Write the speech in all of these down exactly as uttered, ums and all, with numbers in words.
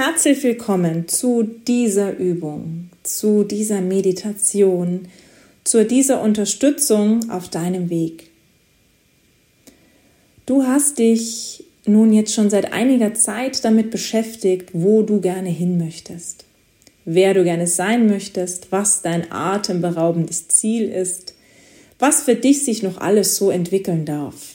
Herzlich willkommen zu dieser Übung, zu dieser Meditation, zu dieser Unterstützung auf deinem Weg. Du hast dich nun jetzt schon seit einiger Zeit damit beschäftigt, wo du gerne hin möchtest, wer du gerne sein möchtest, was dein atemberaubendes Ziel ist, was für dich sich noch alles so entwickeln darf.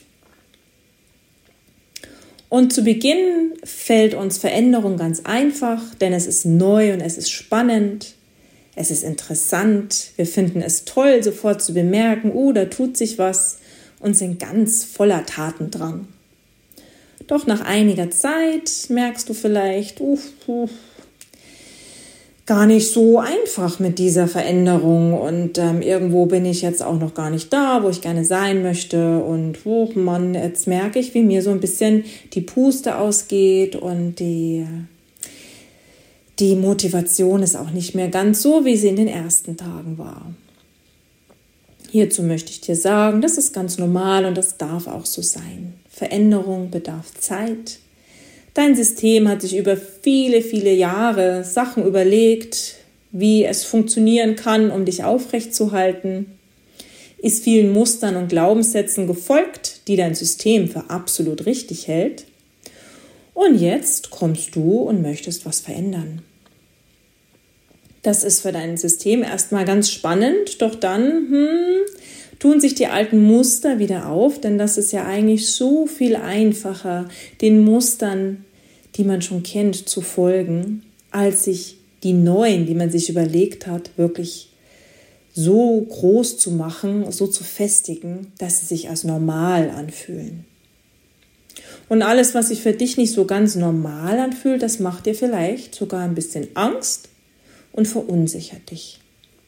Und zu Beginn fällt uns Veränderung ganz einfach, denn es ist neu und es ist spannend, es ist interessant, wir finden es toll, sofort zu bemerken, oh, da tut sich was und sind ganz voller Tatendrang. Doch nach einiger Zeit merkst du vielleicht, uff, uff, gar nicht so einfach mit dieser Veränderung und ähm, irgendwo bin ich jetzt auch noch gar nicht da, wo ich gerne sein möchte und oh Mann, jetzt merke ich, wie mir so ein bisschen die Puste ausgeht und die, die Motivation ist auch nicht mehr ganz so, wie sie in den ersten Tagen war. Hierzu möchte ich dir sagen, das ist ganz normal und das darf auch so sein. Veränderung bedarf Zeit. Dein System hat sich über viele, viele Jahre Sachen überlegt, wie es funktionieren kann, um dich aufrechtzuerhalten, ist vielen Mustern und Glaubenssätzen gefolgt, die dein System für absolut richtig hält. Und jetzt kommst du und möchtest was verändern. Das ist für dein System erstmal ganz spannend, doch dann hm, tun sich die alten Muster wieder auf, denn das ist ja eigentlich so viel einfacher, den Mustern, die man schon kennt, zu folgen, als sich die neuen, die man sich überlegt hat, wirklich so groß zu machen, so zu festigen, dass sie sich als normal anfühlen. Und alles, was sich für dich nicht so ganz normal anfühlt, das macht dir vielleicht sogar ein bisschen Angst und verunsichert dich.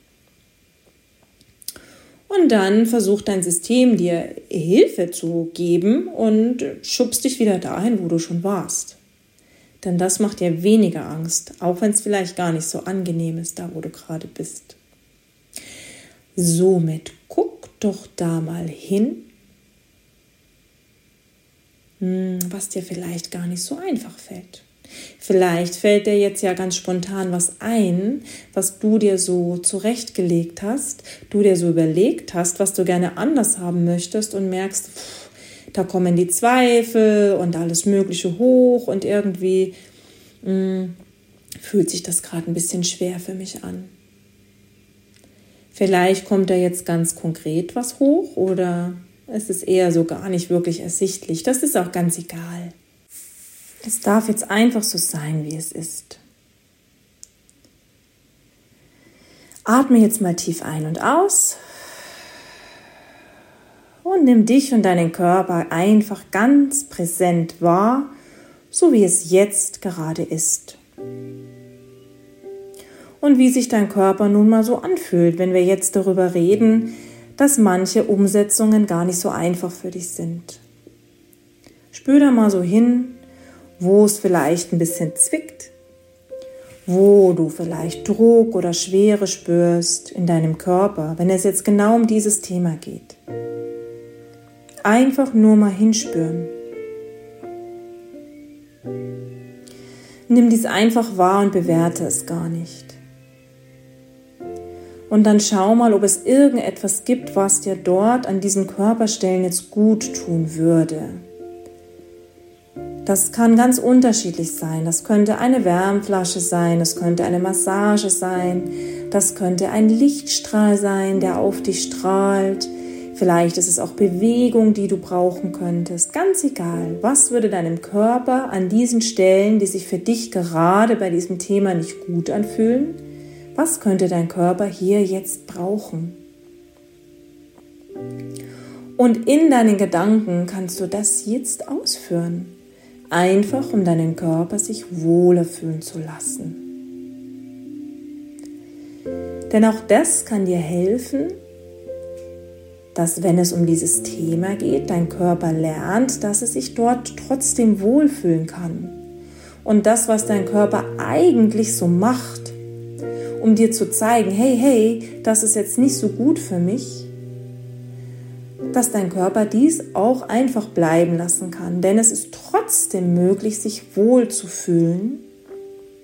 Und dann versucht dein System dir Hilfe zu geben und schubst dich wieder dahin, wo du schon warst. Denn das macht dir weniger Angst, auch wenn es vielleicht gar nicht so angenehm ist, da wo du gerade bist. Somit guck doch da mal hin, was dir vielleicht gar nicht so einfach fällt. Vielleicht fällt dir jetzt ja ganz spontan was ein, was du dir so zurechtgelegt hast, du dir so überlegt hast, was du gerne anders haben möchtest und merkst, pff, da kommen die Zweifel und alles Mögliche hoch und irgendwie mh, fühlt sich das gerade ein bisschen schwer für mich an. Vielleicht kommt da jetzt ganz konkret was hoch oder es ist eher so gar nicht wirklich ersichtlich. Das ist auch ganz egal. Es darf jetzt einfach so sein, wie es ist. Atme jetzt mal tief ein und aus und nimm dich und deinen Körper einfach ganz präsent wahr, so wie es jetzt gerade ist. Und wie sich dein Körper nun mal so anfühlt, wenn wir jetzt darüber reden, dass manche Umsetzungen gar nicht so einfach für dich sind. Spür da mal so hin, wo es vielleicht ein bisschen zwickt, wo du vielleicht Druck oder Schwere spürst in deinem Körper, wenn es jetzt genau um dieses Thema geht. Einfach nur mal hinspüren. Nimm dies einfach wahr und bewerte es gar nicht. Und dann schau mal, ob es irgendetwas gibt, was dir dort an diesen Körperstellen jetzt gut tun würde. Das kann ganz unterschiedlich sein. Das könnte eine Wärmflasche sein, das könnte eine Massage sein, das könnte ein Lichtstrahl sein, der auf dich strahlt. Vielleicht ist es auch Bewegung, die du brauchen könntest. Ganz egal, was würde deinem Körper an diesen Stellen, die sich für dich gerade bei diesem Thema nicht gut anfühlen, was könnte dein Körper hier jetzt brauchen? Und in deinen Gedanken kannst du das jetzt ausführen. Einfach, um deinen Körper sich wohler fühlen zu lassen. Denn auch das kann dir helfen, dass, wenn es um dieses Thema geht, dein Körper lernt, dass es sich dort trotzdem wohlfühlen kann. Und das, was dein Körper eigentlich so macht, um dir zu zeigen, hey, hey, das ist jetzt nicht so gut für mich, dass dein Körper dies auch einfach bleiben lassen kann. Denn es ist trotzdem möglich, sich wohl zu fühlen,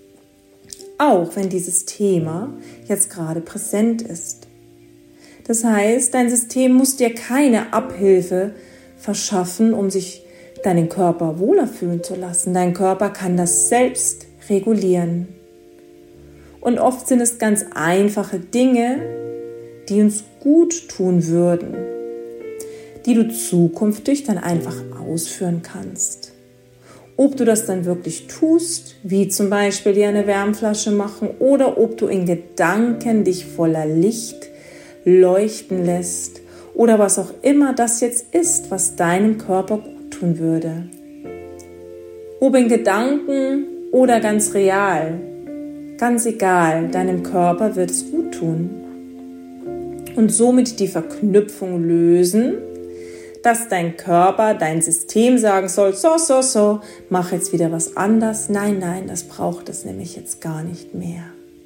auch wenn dieses Thema jetzt gerade präsent ist. Das heißt, dein System muss dir keine Abhilfe verschaffen, um sich deinen Körper wohler fühlen zu lassen. Dein Körper kann das selbst regulieren. Und oft sind es ganz einfache Dinge, die uns gut tun würden, die du zukünftig dann einfach ausführen kannst. Ob du das dann wirklich tust, wie zum Beispiel dir eine Wärmflasche machen, oder ob du in Gedanken dich voller Licht leuchten lässt oder was auch immer das jetzt ist, was deinem Körper gut tun würde. Ob in Gedanken oder ganz real, ganz egal, deinem Körper wird es gut tun. Und somit die Verknüpfung lösen, dass dein Körper, dein System sagen soll, so, so, so, mach jetzt wieder was anders. Nein, nein, das braucht es nämlich jetzt gar nicht mehr.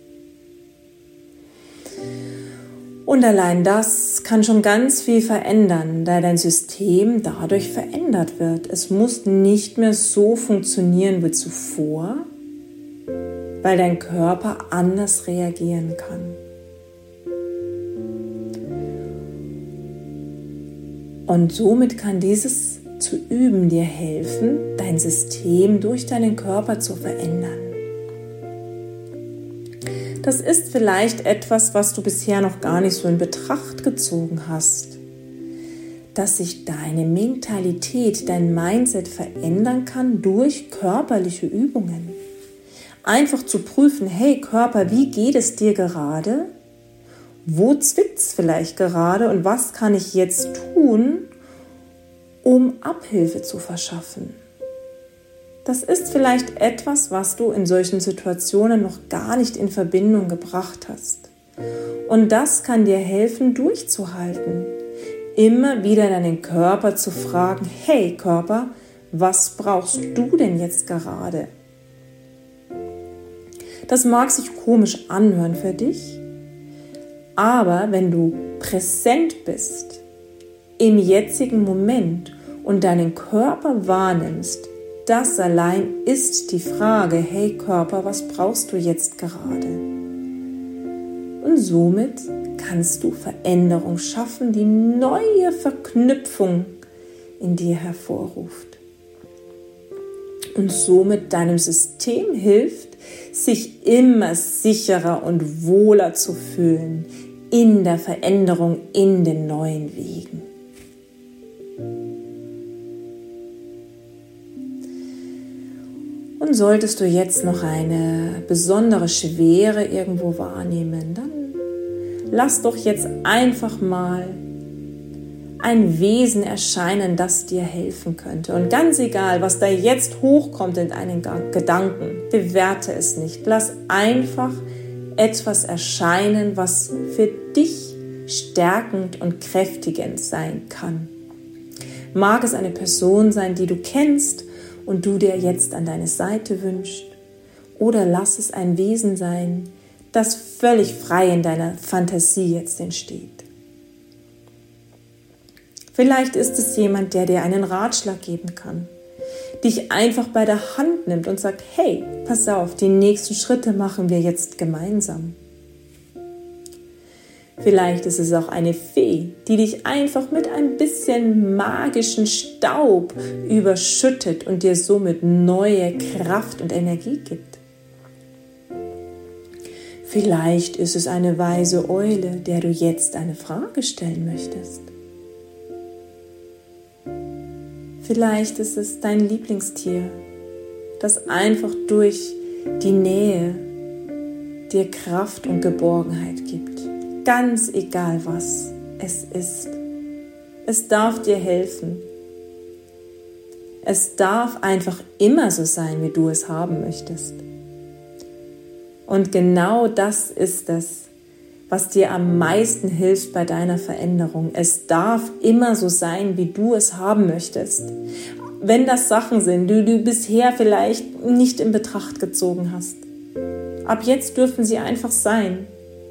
Und allein das kann schon ganz viel verändern, da dein System dadurch verändert wird. Es muss nicht mehr so funktionieren wie zuvor, weil dein Körper anders reagieren kann. Und somit kann dieses zu üben dir helfen, dein System durch deinen Körper zu verändern. Das ist vielleicht etwas, was du bisher noch gar nicht so in Betracht gezogen hast, dass sich deine Mentalität, dein Mindset verändern kann durch körperliche Übungen. Einfach zu prüfen, hey Körper, wie geht es dir gerade? Wo zwickt es vielleicht gerade und was kann ich jetzt tun, um Abhilfe zu verschaffen? Das ist vielleicht etwas, was du in solchen Situationen noch gar nicht in Verbindung gebracht hast. Und das kann dir helfen, durchzuhalten. Immer wieder deinen Körper zu fragen, hey Körper, was brauchst du denn jetzt gerade? Das mag sich komisch anhören für dich, aber wenn du präsent bist, im jetzigen Moment und deinen Körper wahrnimmst, das allein ist die Frage, hey Körper, was brauchst du jetzt gerade? Und somit kannst du Veränderung schaffen, die neue Verknüpfung in dir hervorruft. Und somit deinem System hilft, sich immer sicherer und wohler zu fühlen in der Veränderung, in den neuen Wegen. Und solltest du jetzt noch eine besondere Schwere irgendwo wahrnehmen, dann lass doch jetzt einfach mal ein Wesen erscheinen, das dir helfen könnte. Und ganz egal, was da jetzt hochkommt in deinen Gedanken, bewerte es nicht. Lass einfach etwas erscheinen, was für dich stärkend und kräftigend sein kann. Mag es eine Person sein, die du kennst und du dir jetzt an deine Seite wünschst, oder lass es ein Wesen sein, das völlig frei in deiner Fantasie jetzt entsteht. Vielleicht ist es jemand, der dir einen Ratschlag geben kann, dich einfach bei der Hand nimmt und sagt, hey, pass auf, die nächsten Schritte machen wir jetzt gemeinsam. Vielleicht ist es auch eine Fee, die dich einfach mit ein bisschen magischen Staub überschüttet und dir somit neue Kraft und Energie gibt. Vielleicht ist es eine weise Eule, der du jetzt eine Frage stellen möchtest. Vielleicht ist es dein Lieblingstier, das einfach durch die Nähe dir Kraft und Geborgenheit gibt. Ganz egal, was es ist. Es darf dir helfen. Es darf einfach immer so sein, wie du es haben möchtest. Und genau das ist es, was dir am meisten hilft bei deiner Veränderung. Es darf immer so sein, wie du es haben möchtest. Wenn das Sachen sind, die du bisher vielleicht nicht in Betracht gezogen hast. Ab jetzt dürfen sie einfach sein.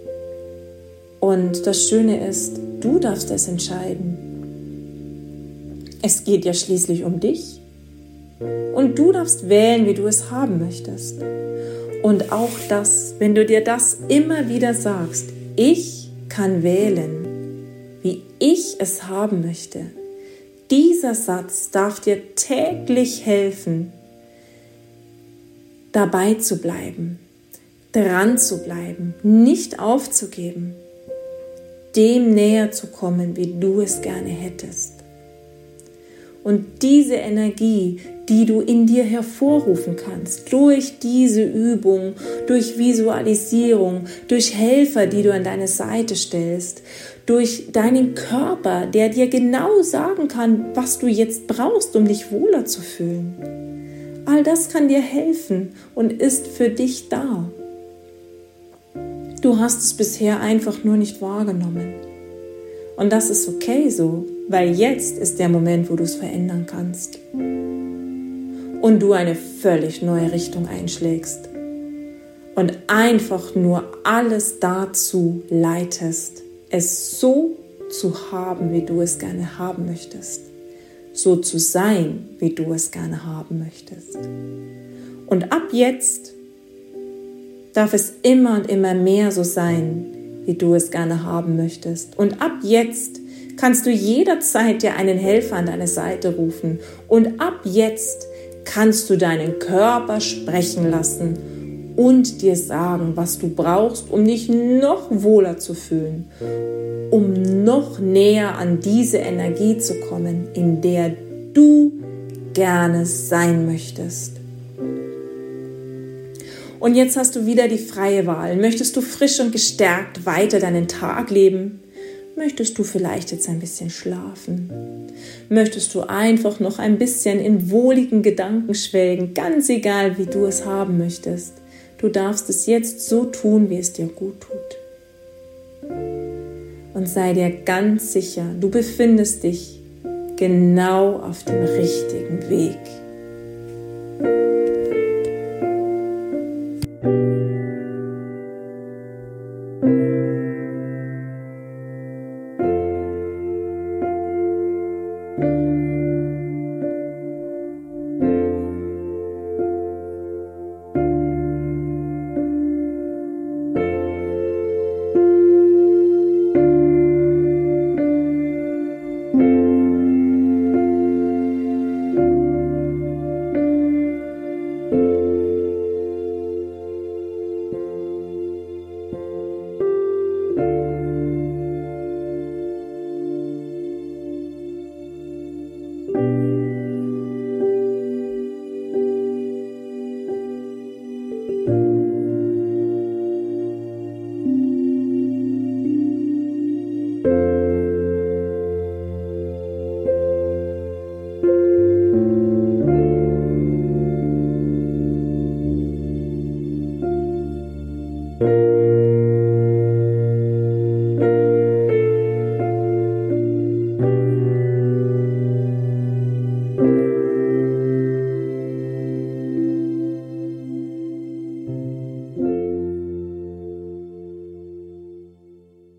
Und das Schöne ist, du darfst es entscheiden. Es geht ja schließlich um dich. Und du darfst wählen, wie du es haben möchtest. Und auch das, wenn du dir das immer wieder sagst, ich kann wählen, wie ich es haben möchte. Dieser Satz darf dir täglich helfen, dabei zu bleiben, dran zu bleiben, nicht aufzugeben, dem näher zu kommen, wie du es gerne hättest. Und diese Energie, die du in dir hervorrufen kannst, durch diese Übung, durch Visualisierung, durch Helfer, die du an deine Seite stellst, durch deinen Körper, der dir genau sagen kann, was du jetzt brauchst, um dich wohler zu fühlen. All das kann dir helfen und ist für dich da. Du hast es bisher einfach nur nicht wahrgenommen. Und das ist okay so, weil jetzt ist der Moment, wo du es verändern kannst. Und du eine völlig neue Richtung einschlägst. Und einfach nur alles dazu leitest, es so zu haben, wie du es gerne haben möchtest. So zu sein, wie du es gerne haben möchtest. Und ab jetzt darf es immer und immer mehr so sein, wie du es gerne haben möchtest. Und ab jetzt kannst du jederzeit dir einen Helfer an deine Seite rufen. Und ab jetzt kannst du deinen Körper sprechen lassen und dir sagen, was du brauchst, um dich noch wohler zu fühlen, um noch näher an diese Energie zu kommen, in der du gerne sein möchtest. Und jetzt hast du wieder die freie Wahl. Möchtest du frisch und gestärkt weiter deinen Tag leben? Möchtest du vielleicht jetzt ein bisschen schlafen? Möchtest du einfach noch ein bisschen in wohligen Gedanken schwelgen? Ganz egal, wie du es haben möchtest. Du darfst es jetzt so tun, wie es dir gut tut. Und sei dir ganz sicher, du befindest dich genau auf dem richtigen Weg.